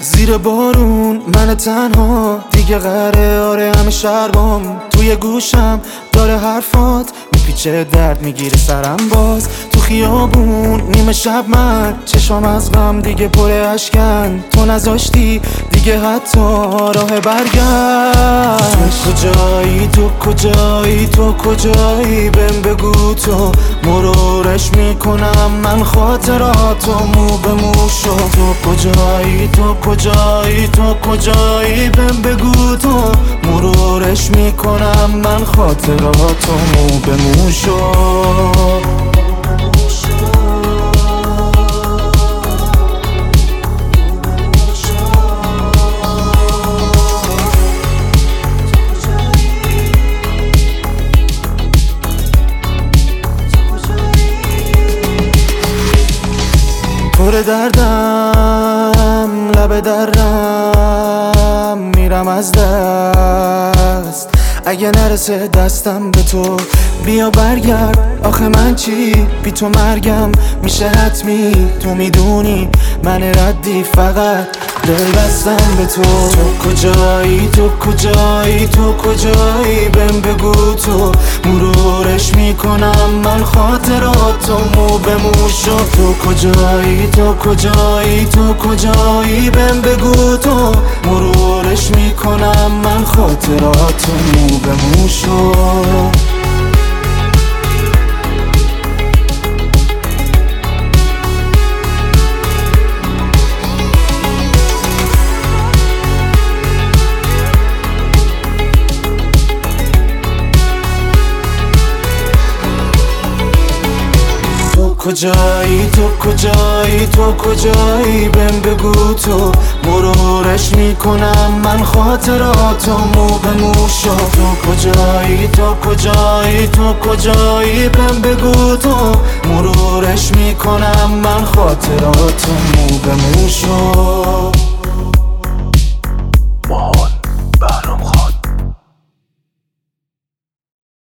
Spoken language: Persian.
زیر بارون من تنها دیگه قراره همه شربام توی گوشم داره حرفات میپیچه درد میگیره سرم باز تو خیابون نیمه شب من چشام از غم دیگه پر اشکن تو نذاشتی دیگه حتی راه برگشت تو کجایی تو کجایی تو کجایی بهم بگو تو مرورش میکنم من خاطراتو مو به مو شو تو کجایی تو کجایی تو کجایی بهم بگو تو مرورش میکنم من خاطراتو مو به مو شو پر دردم لب درم میرم از دست اگه نرسه دستم به تو بیا برگرد آخه من چی بی تو مرگم میشه حتمی تو میدونی من ردی فقط دل بستم به تو تو کجایی تو کجایی تو کجایی بهم بگو تو مرورش میکنم من خاطراتو مو به مو شو تو کجایی تو کجایی تو کجایی بهم بگو تو مرورش میکنم من خاطراتو مو به مو شو کجایی تو کجایی تو کجایی بهم بگو تو مرورش میکنم من خاطراتو مو به مو شو تو کجایی تو کجایی تو کجایی بهم بگو تو مرورش میکنم من خاطراتو